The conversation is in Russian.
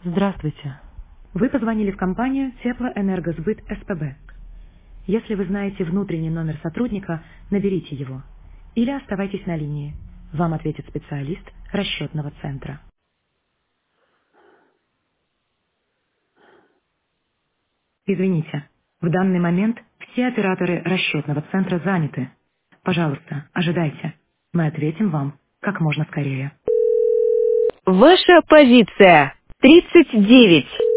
Здравствуйте. Вы позвонили в компанию Теплоэнергосбыт СПБ. Если вы знаете внутренний номер сотрудника, наберите его. Или оставайтесь на линии. Вам ответит специалист расчетного центра. Извините, в данный момент все операторы расчетного центра заняты. Пожалуйста, ожидайте. Мы ответим вам как можно скорее. Ваша позиция 39.